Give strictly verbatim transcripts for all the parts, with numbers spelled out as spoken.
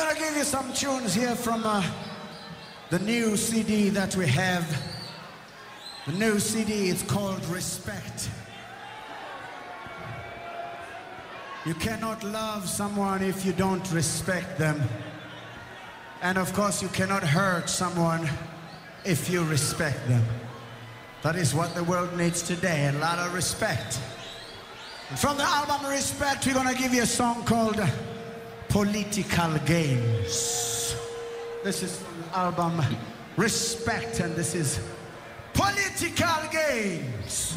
gonna give you some tunes here from uh, the new C D that we have. The new C D is called Respect. You cannot love someone if you don't respect them. And of course you cannot hurt someone if you respect them. That is what the world needs today, a lot of respect. And from the album Respect, we're gonna give you a song called Political Games. This is from the album Respect, and this is Political Games.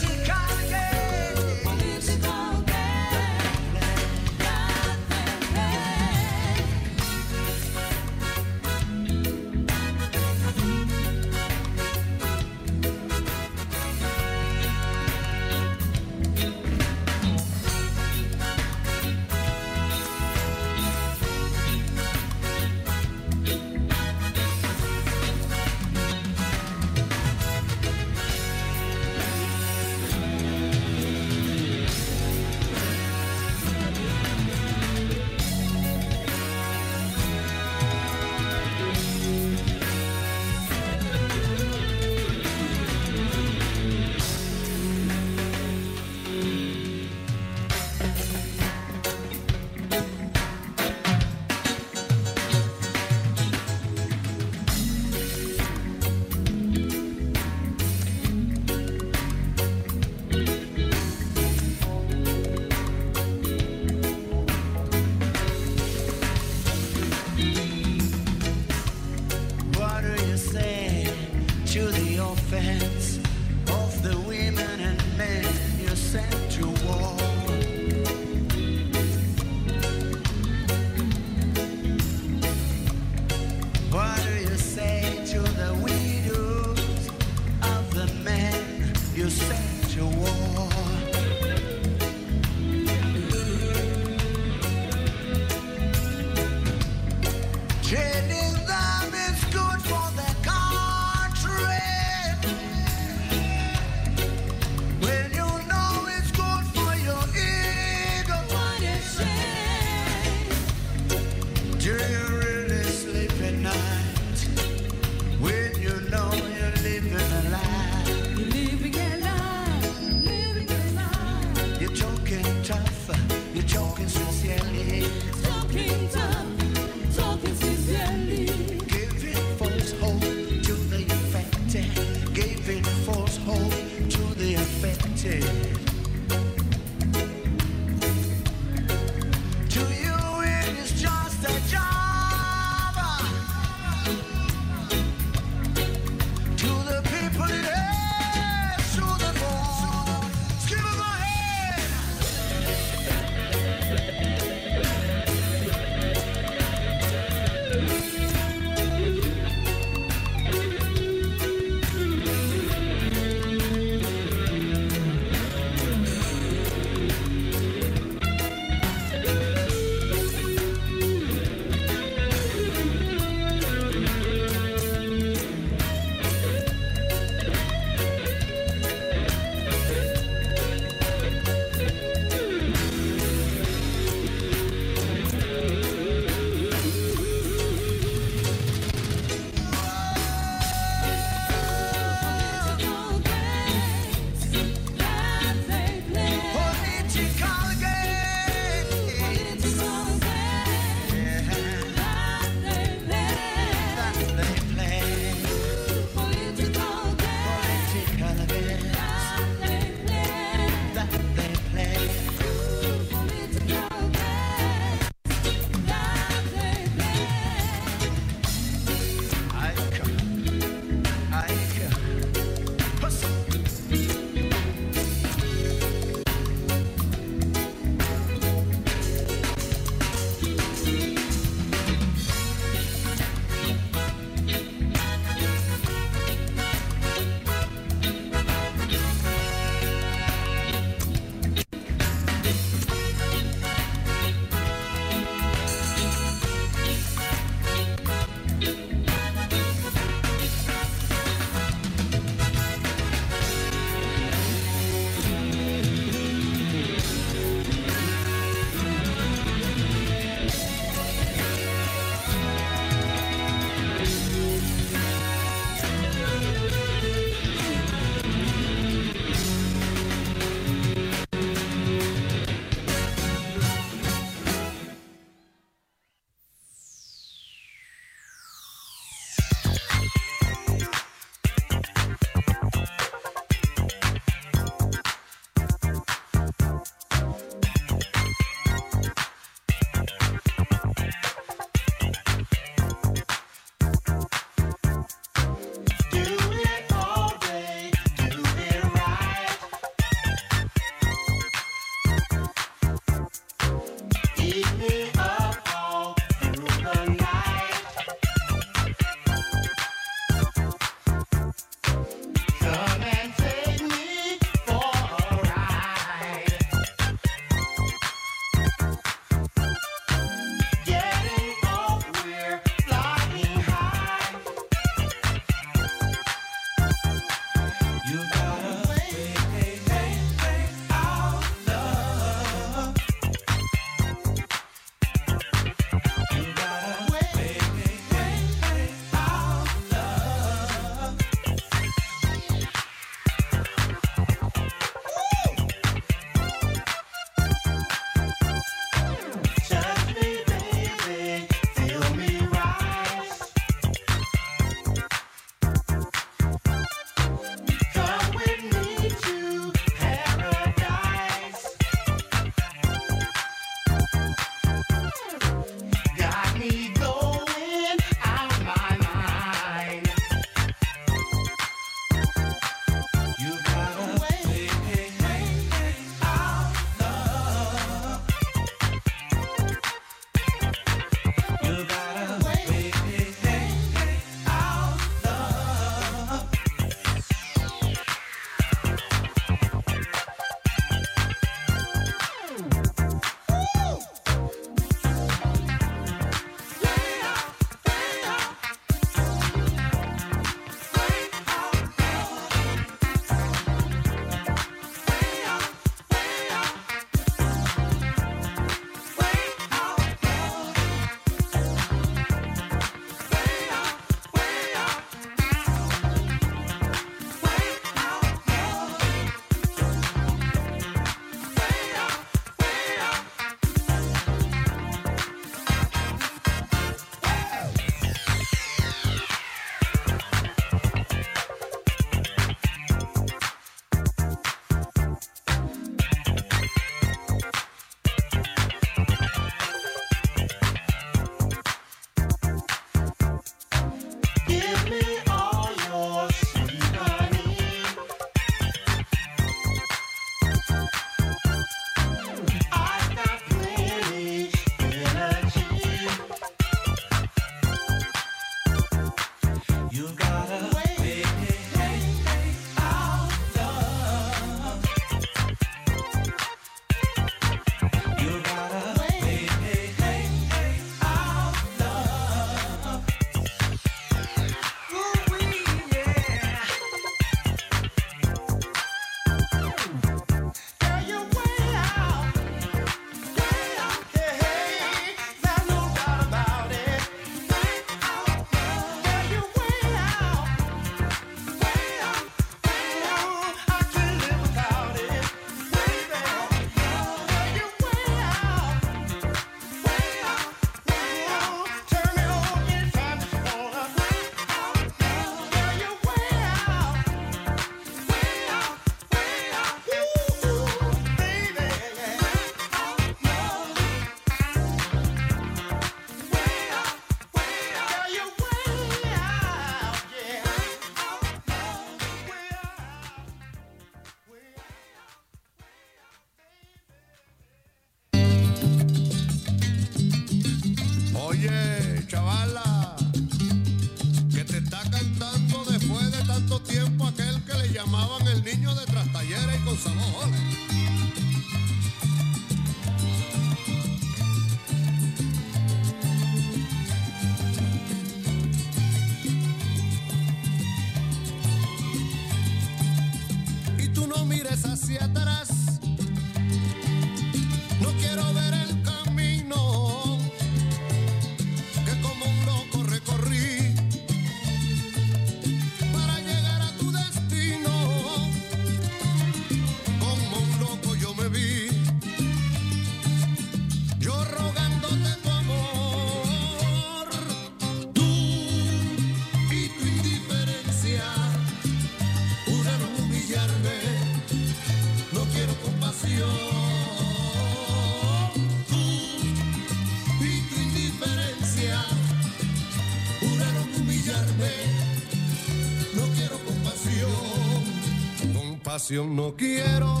No quiero,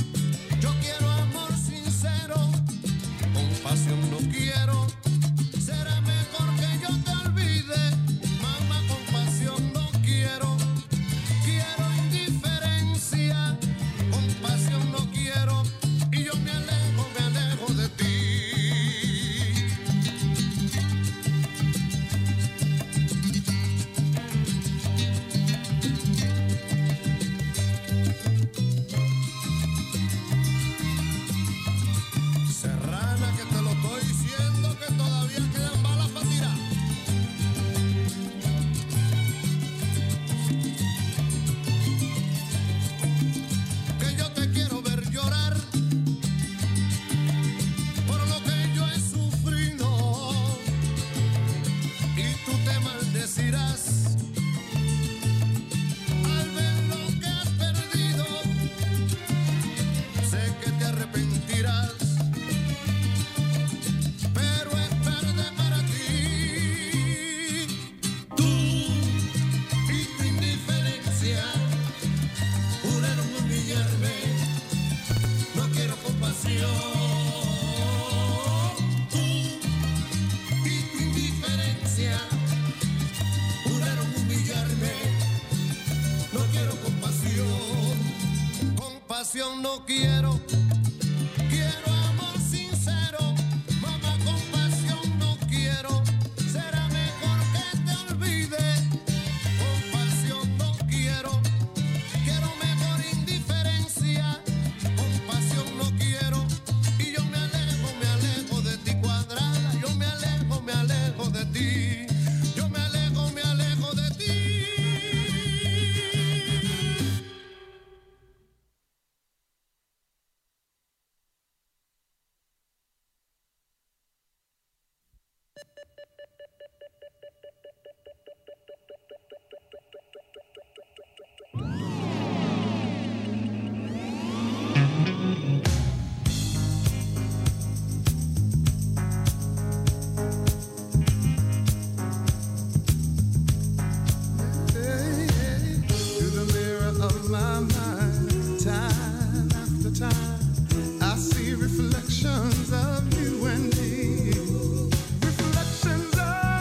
yo quiero amor sincero, compasión no quiero, será mejor que yo te olvide, mamá, compasión no quiero, quiero indiferencia, compasión no quiero, y yo me alejo, me alejo de ti. No quiero, quiero amor sincero, mamá, compasión no quiero, será mejor que te olvide, compasión no quiero, quiero mejor indiferencia, compasión no quiero, y yo me alejo, me alejo de ti cuadrada, yo me alejo, me alejo de ti, yo me alejo, me alejo de ti. Reflections of you and me, reflections of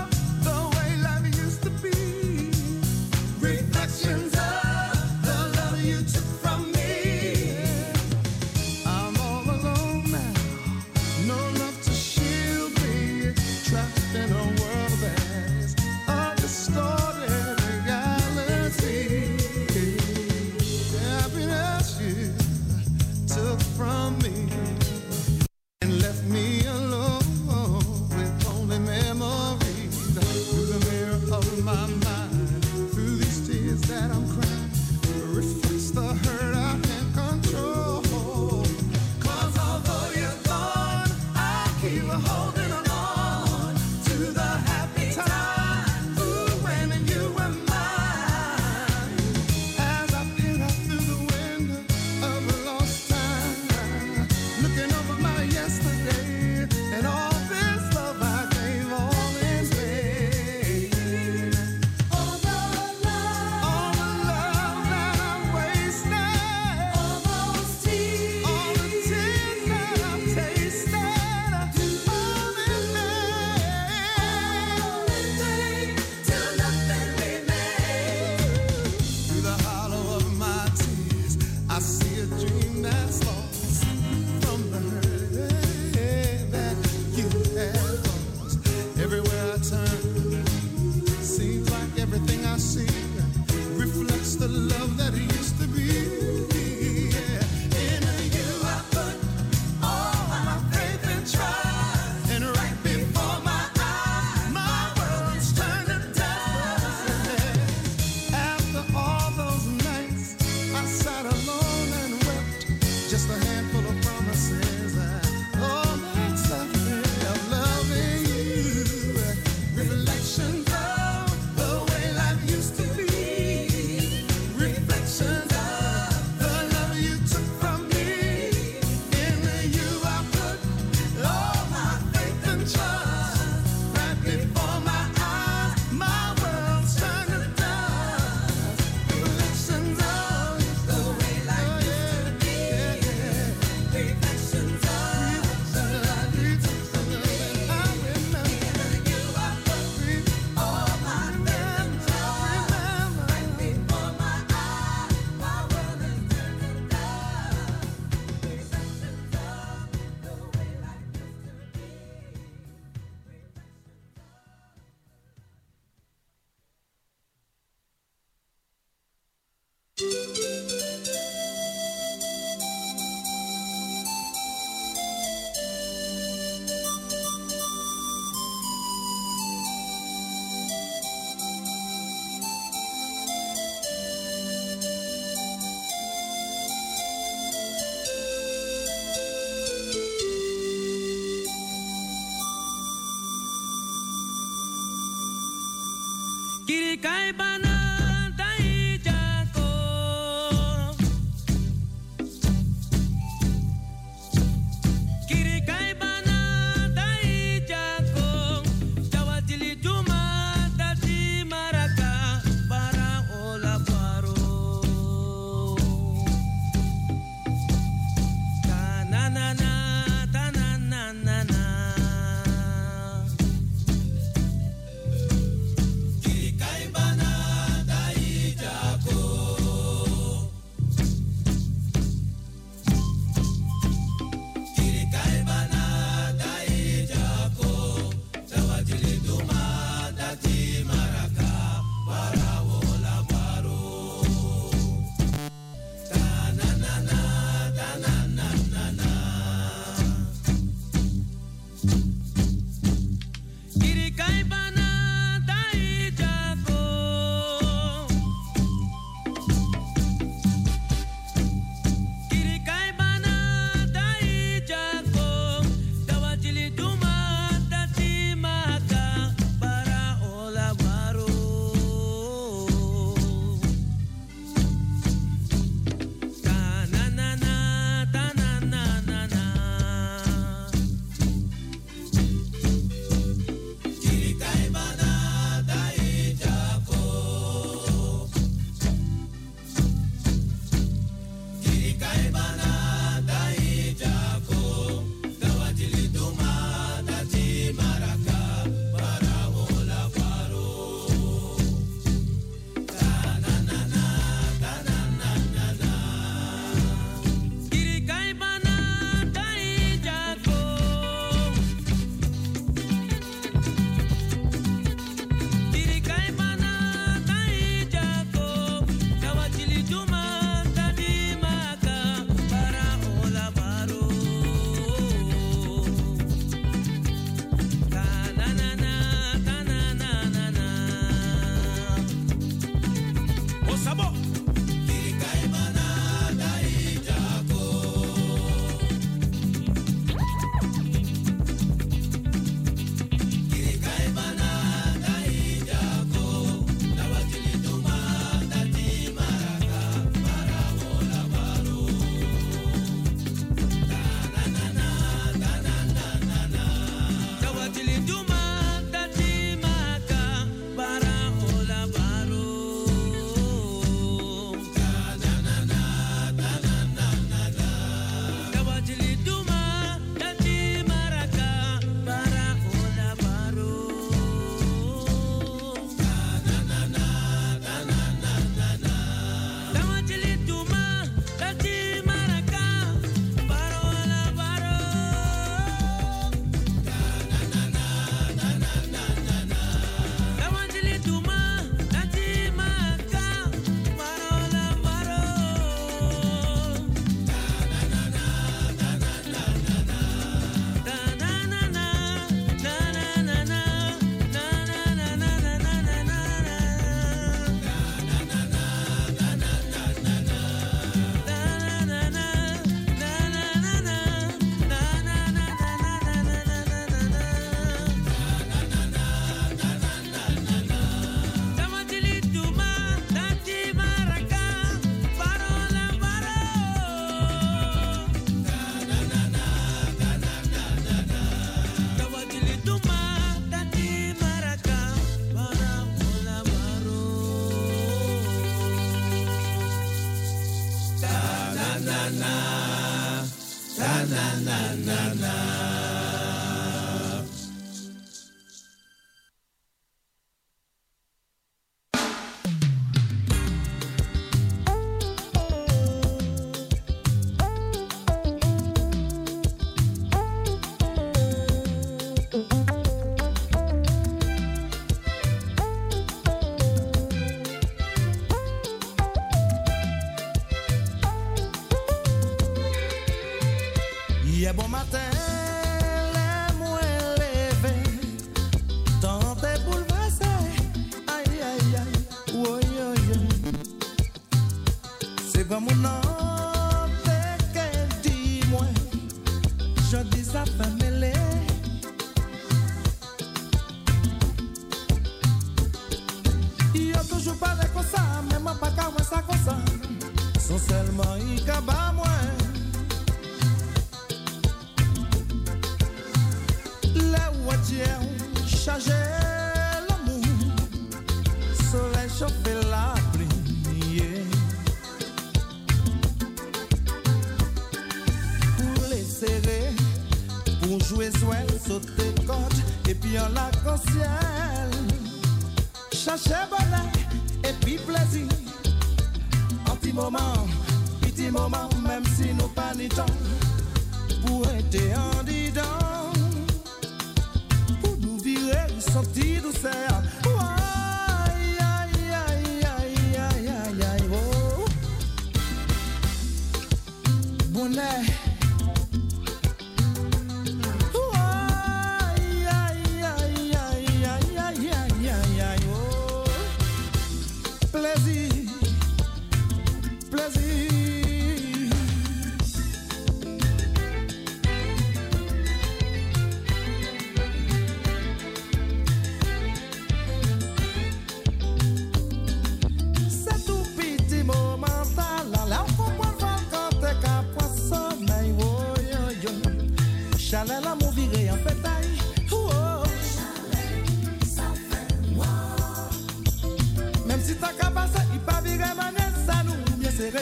see reflects the love that used to be. Yeah. In you I put all my faith and trust, and right before my eyes, my world's turned to dust. After all those nights, I sat alone and wept, just a handful of promises. All that's left of loving you, reflections of the way life used to be, reflections of the love you took from me. In you I put all my faith and trust, right before my eyes, my world's turned to dust. Reflections of the way life used to be, reflections of the love you took from me. I remember in you I put all my faith and trust, right before my eyes, my world is turned to dust. Reflections of the way life used to be. Kirikai bana dai jako, kirikai bana dai jako, tawatili tuma tati maraka para ola paro. Ta na na na, ta na na na na. Kirikai bana dai jako, kirikai bana dai jako, tawatili tuma tati maraka para ola paro. Ta na na na, ta na na na na. Kirikai bana dai jako, kirikai bana dai jako, tawatili tuma tati maka para ola baro. Ta na na na, ta na na na na. Kirikai bana dai jako, kirikai bana dai jako, tawatili tuma tati maraka para ola paro. Ta na na na, ta na na na na. Kirikai bana dai jako, kirikai bana dai jako, tawatili tuma tati maka para ola paro. Ta na na na, ta na na na na. O sabo. Kirikai bana dai jako, kirikai bana dai jako, tawatili tuma tati maraka para ola paro. Ta na na na, ta na na na na. Tawatili tuma tati maka para ola paro. Hier bon matin, les moins levés, tenter bouleverser, aïe aïe aïe, oui oui oui. C'est pas mon nom, t'es qu'elle dit moi, je dis ça fait mêler. Il y a toujours pas de comme ça, mais moi pas qu'à ça comme ça, sont seulement y cabas moi. Charger l'amour, soleil chauffer la pluie. Pour les serrer, pour jouer swell, sauter corde, et puis en la ciel. Chercher bonheur, et puis plaisir. Un petit moment, petit moment, même si nous pas ni temps, pour être en dedans. Sorti douceur, aïe aïe aïe aïe aïe aïe aïe oh. Bonnet, aïe aïe aïe aïe aïe aïe aïe aïe aïe oh. Plaisir, plaisir. Chalet l'amour viré en pétaille. Oh. Chalet sans fin. Même si t'as qu'à passer, il pas viré manette, ça nous bien serré.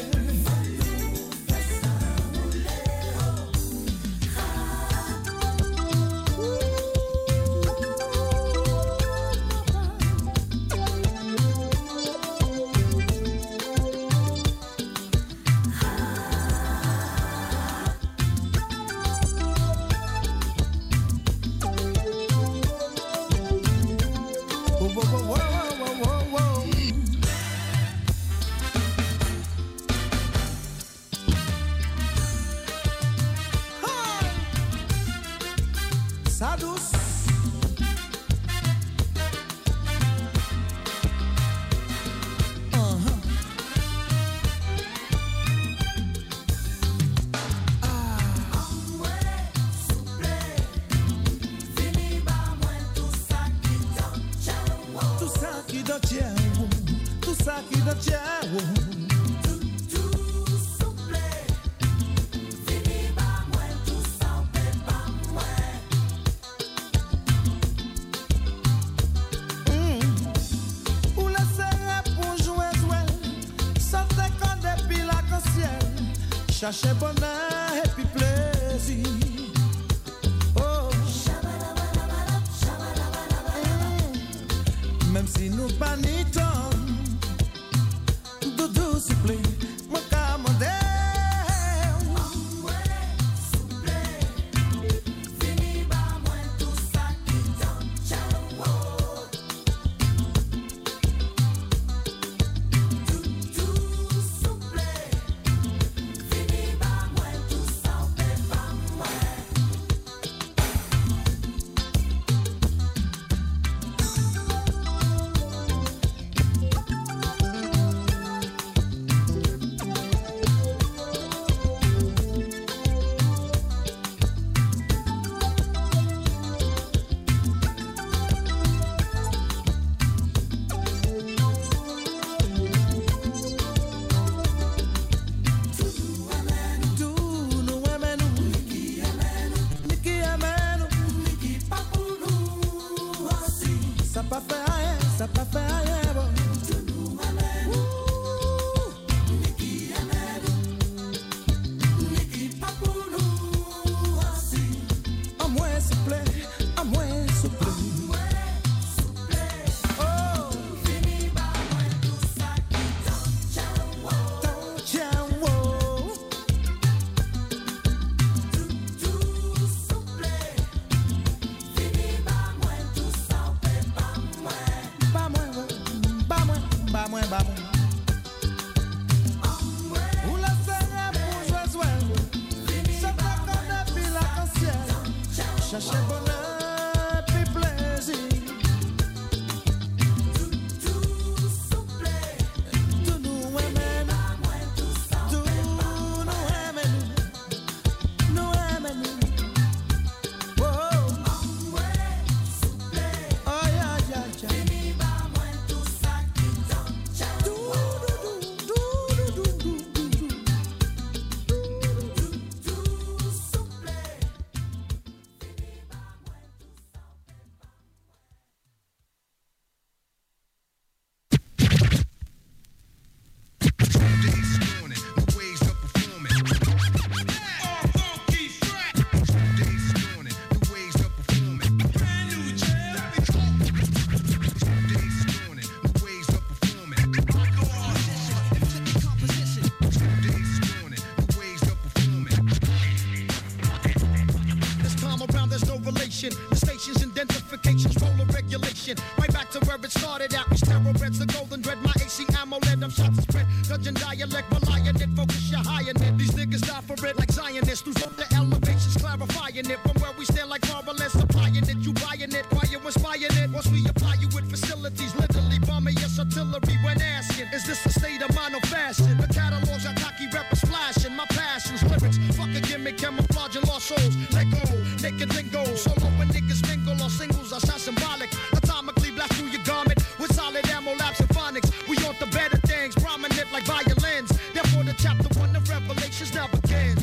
Chercher bonheur et puis plaisir. Oh. Mm. Même si nous pas ni temps, doudou s'il plaît, moi commandé. ba mwen, ba mwen. Ou la seye pou jwe zwel, se te kone pi l'arc-en-ciel, cherche bonheur pi plaisir. Tout nous aimer, tout nous aimer, nous aimer nous. Oh, oh yeah, yeah, yeah. The station's identification's role of regulation. Right back to where it started out. We steroids, the golden dread, my A C ammo led them shots spread. Judging dialect, relying it, focus your high in it. These niggas die for it like Zionists. Who's on the elevations, clarifying it. From where we stand like marvelous, supplying it, you buying it, why you inspiring it. Once we apply you with facilities, literally bombing yes artillery when asking, is this a state of mind or fashion? The catalogs are cocky rappers flashing, my passions, lyrics, fuck a gimmick, camouflage and lost souls. Let go, naked lingo, solo when niggas mingle on singles are shot symbolic. Atomically blast through your garment with solid ammo labs and phonics. We on the better things, prominent like violins. Therefore the chapter one of Revelations now begins.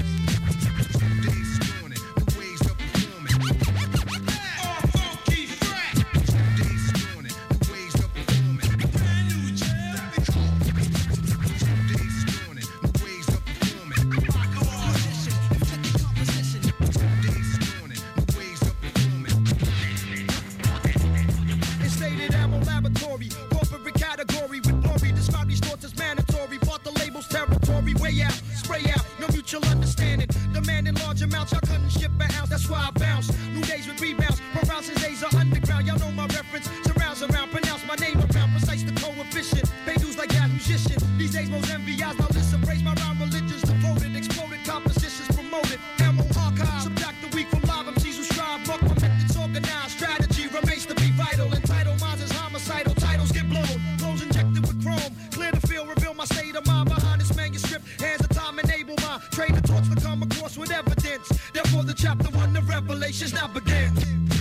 Understanding, demanding large amounts, y'all couldn't ship an ounce, that's why I bounce. New days with rebounds, pronouncing days are underground. Y'all know my reference, surrounds around, pronounce my name around, precise the coefficient. Pay dues like that musician. These days, most envy eyes, now listen, praise my rhyme, religions devoted, exploded, compositions promoted. Ammo archive, subtract the weak from live M Cs who strive. Buck my methods organized, strategy remains to be vital. Entitled minds is homicidal, titles get blown, clothes injected with chrome. Clear the field, reveal my state of mind behind this manuscript. Hands of time enable my train the torch to come across with evidence. Therefore the chapter one of Revelations now begins.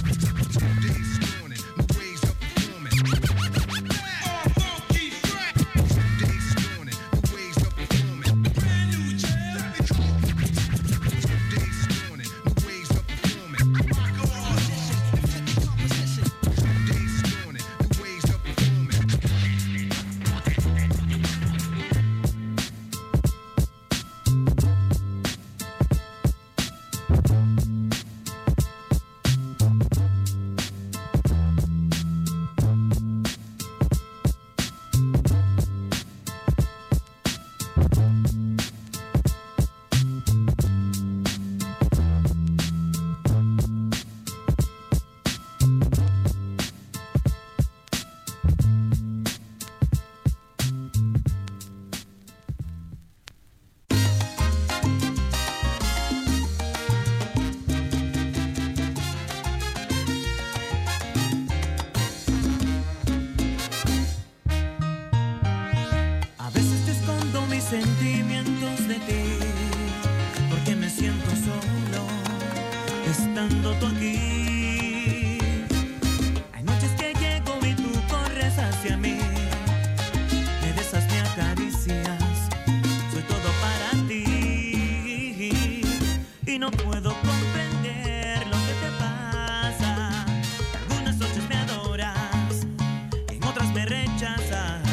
Sentimientos de ti, porque me siento solo estando tú aquí. Hay noches que llego y tú corres hacia mí, me besas, me acaricias, soy todo para ti y no puedo comprender lo que te pasa. Algunas noches me adoras, en otras me rechazas.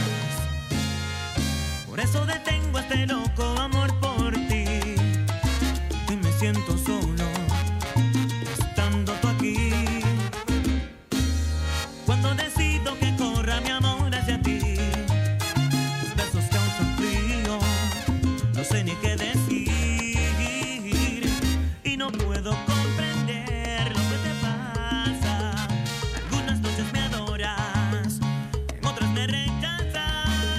Por eso detengo este loco amor por ti y me siento solo estando tú aquí. Cuando decido que corra mi amor hacia ti, tus besos causan frío, no sé ni qué decir y no puedo comprender lo que te pasa. Algunas noches me adoras, en otras me rechazas.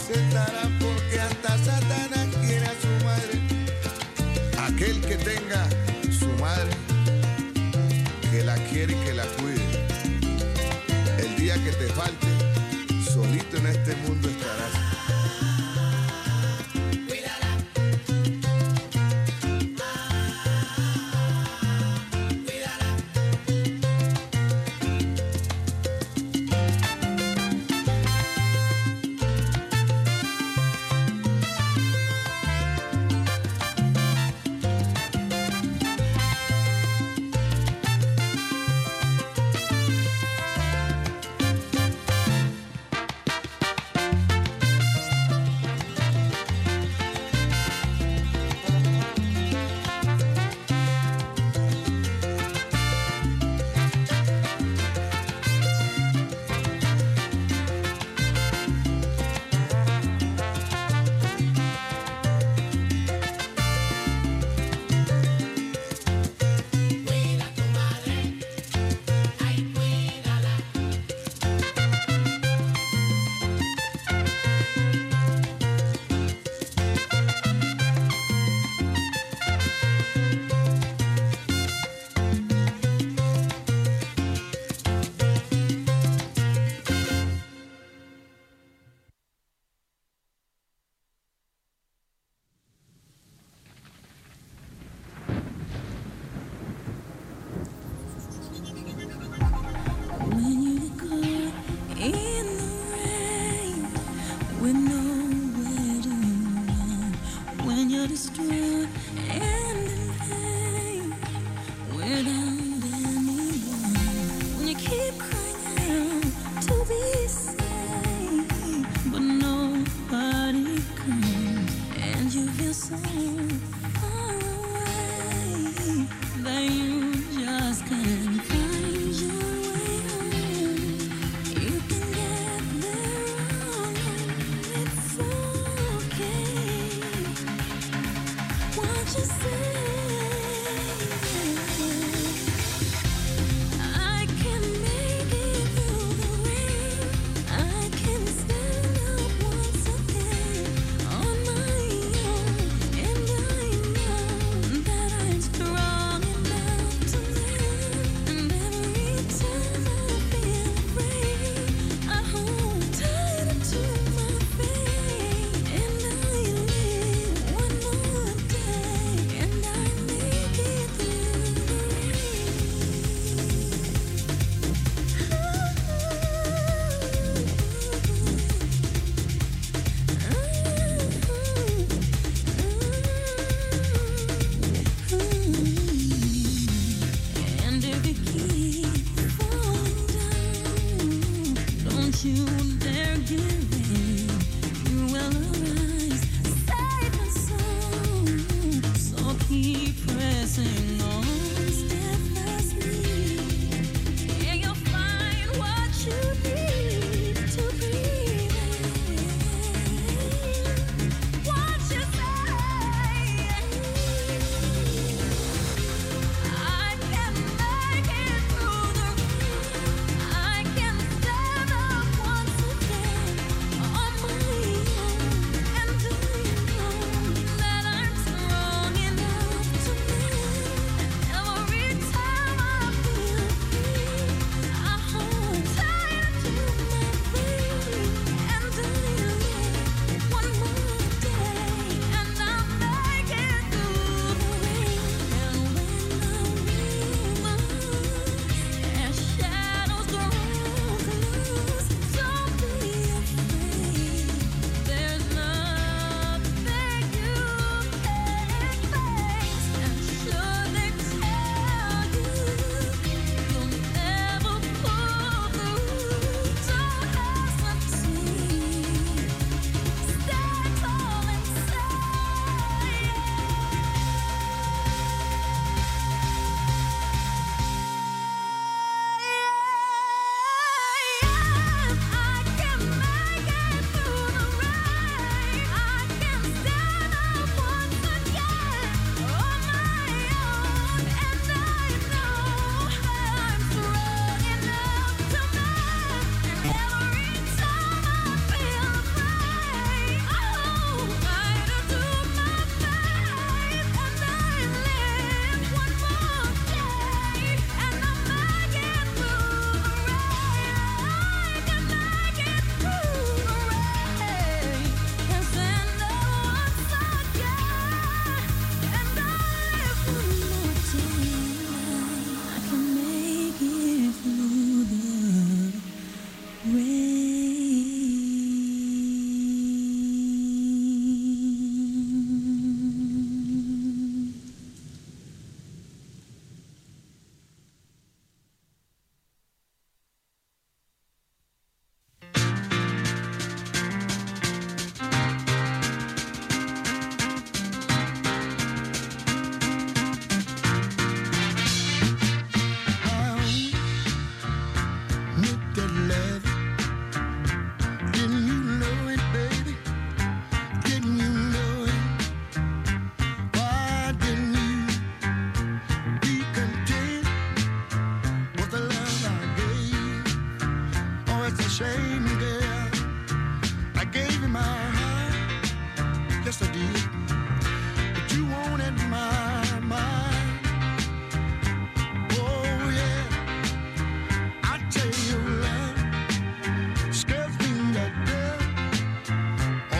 sentarán porque hasta Satanás quiere a su madre. Aquel que tenga su madre, que la quiere y que la cuide. El día que te falte, solito en este mundo estarás. It's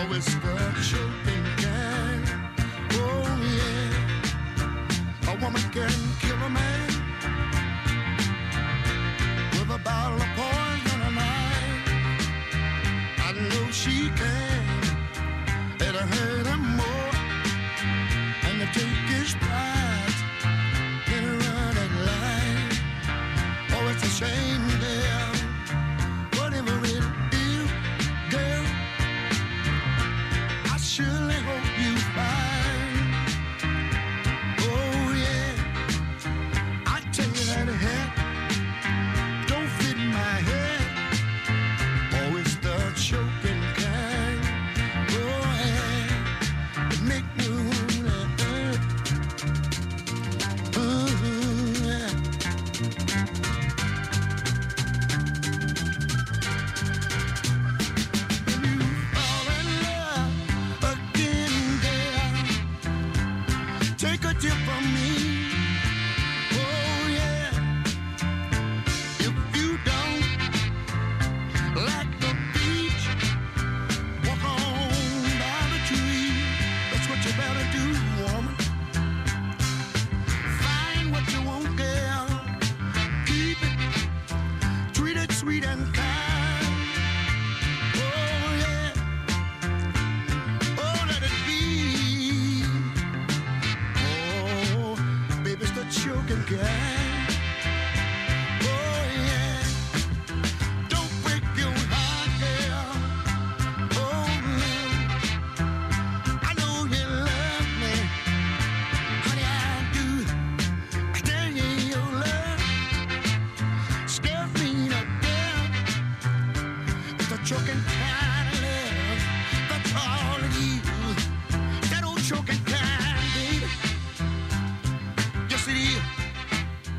Oh, it's the choking kind. Oh, yeah. A woman can kill a man with a bottle of poison a night. I know she can. It'll hurt him more. And to take his prize in a running line. Oh, it's a shame, girl. Whatever it is, girl, I surely hope you find. Oh, yeah. I tell you that hat don't fit my head. Oh, it's the choking kind. Oh, yeah. It make me wanna hurt. Ooh, yeah. When you fall in love again, girl, take a tip from me. Oh, yeah. If you don't like the beach, walk on by the tree. That's what you better do, woman. Find what you want, girl. Keep it, treat it sweet and kind. Oh, yeah. Oh, let it be. Oh, baby, it's the choking kind. Oh, yeah. Don't break your heart, girl. Oh, no. I know you love me. Honey, I do. Stay in your love. Scares me to death. It's the choking kind of love. That's all of you. That old choking kind, baby. Yes, it is.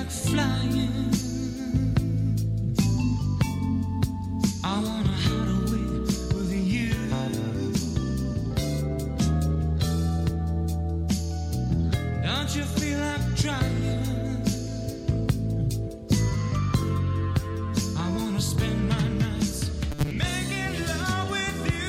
like flying. I wanna hide away with you. Don't you feel like trying? I wanna spend my nights making love with you.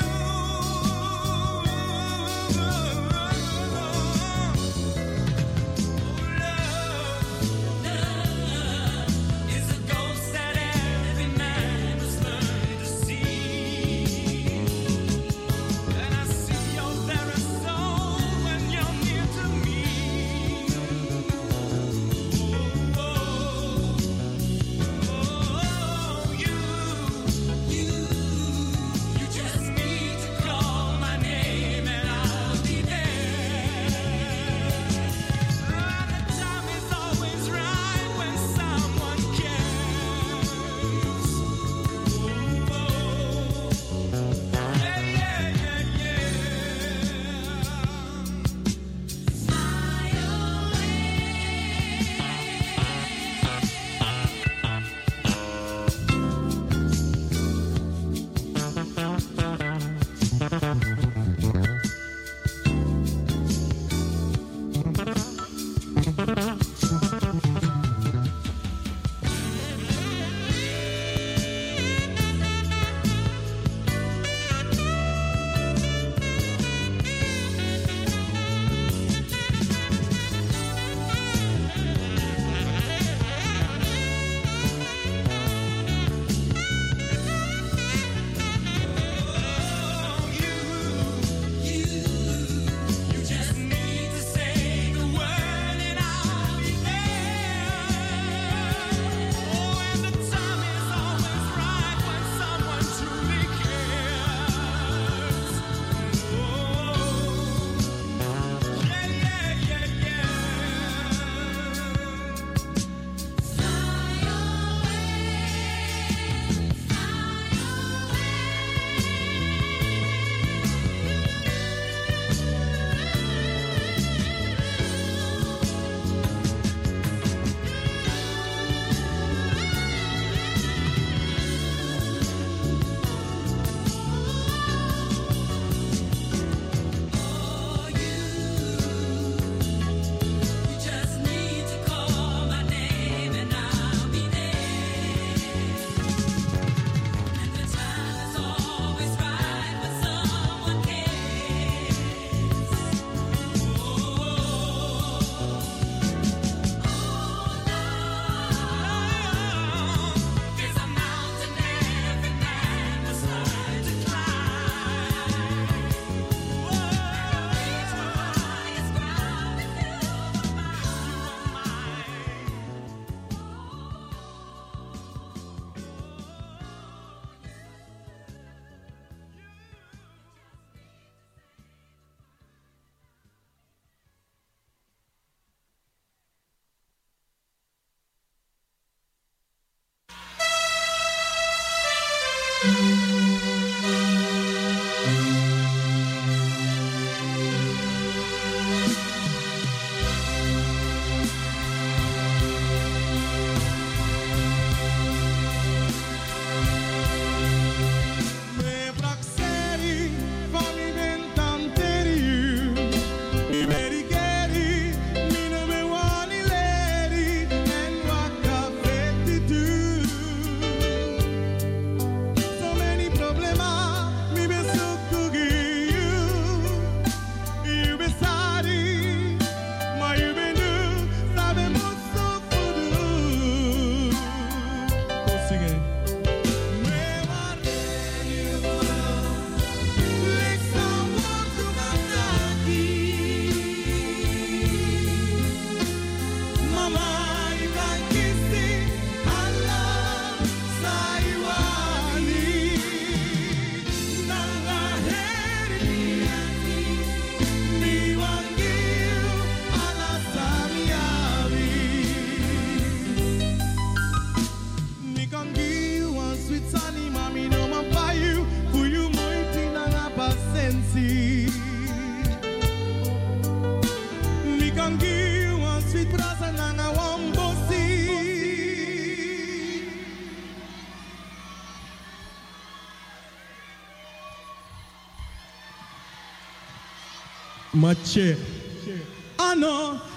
can give one sweet brasa nanga one bossy. Mathieu. Ah non,